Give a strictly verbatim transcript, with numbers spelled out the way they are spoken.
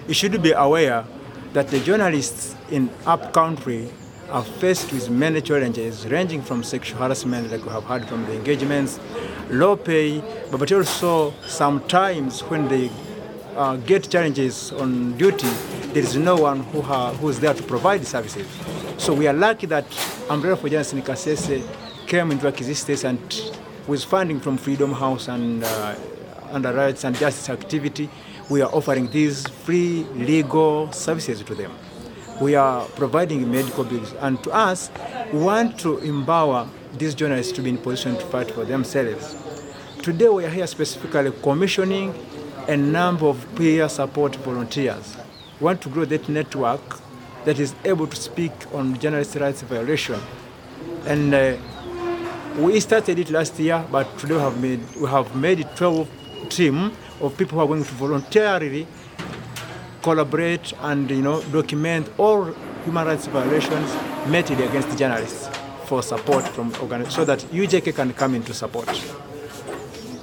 You should be aware that the journalists in upcountry are faced with many challenges ranging from sexual harassment, like we have heard from the engagements, low pay, but also sometimes when they uh, get challenges on duty, there is no one who, ha who is there to provide the services. So we are lucky that Umbrella for Journalists in Kasese came into existence, and with funding from Freedom House and uh, under Rights and Justice activity, we are offering these free legal services to them. We are providing medical bills, and to us, we want to empower these journalists to be in position to fight for themselves. Today we are here specifically commissioning a number of peer support volunteers. We want to grow that network that is able to speak on journalist rights violation. And uh, we started it last year, but today we have made, we have made a twelve team of people who are going to voluntarily collaborate and you know document all human rights violations meted against journalists for support from organizations, so that U J K can come into support.